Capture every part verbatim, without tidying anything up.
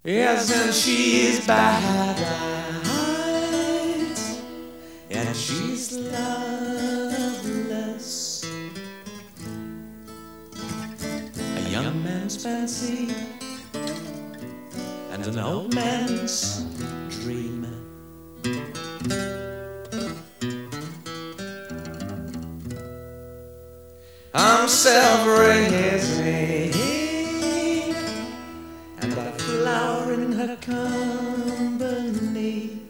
Yes, and she's bad eyes, and she's loveless. A young man's fancy and an old man's dream. I'm self-raising, and I flower in her company.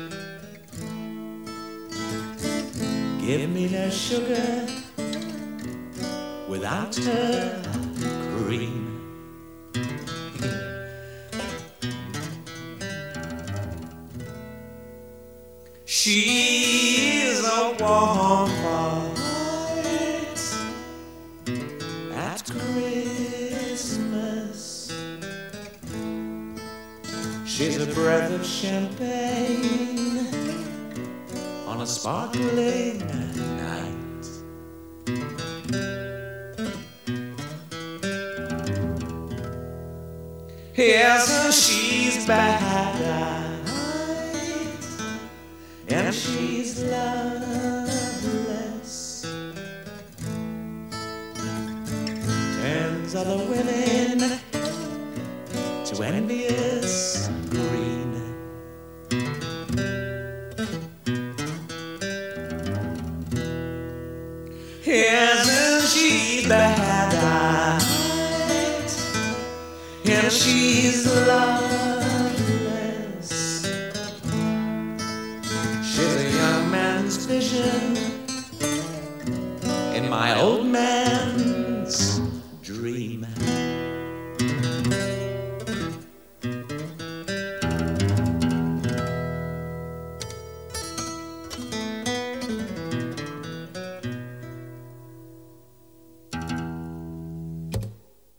Give me no sugar without her cream. She's a warm heart at Christmas. She's a breath of champagne on a sparkling night. Yes, and she's bad, and she's loveless. Turns other women to envious green. Yes, and she's bad, and she's loveless. She's a young man's vision in my old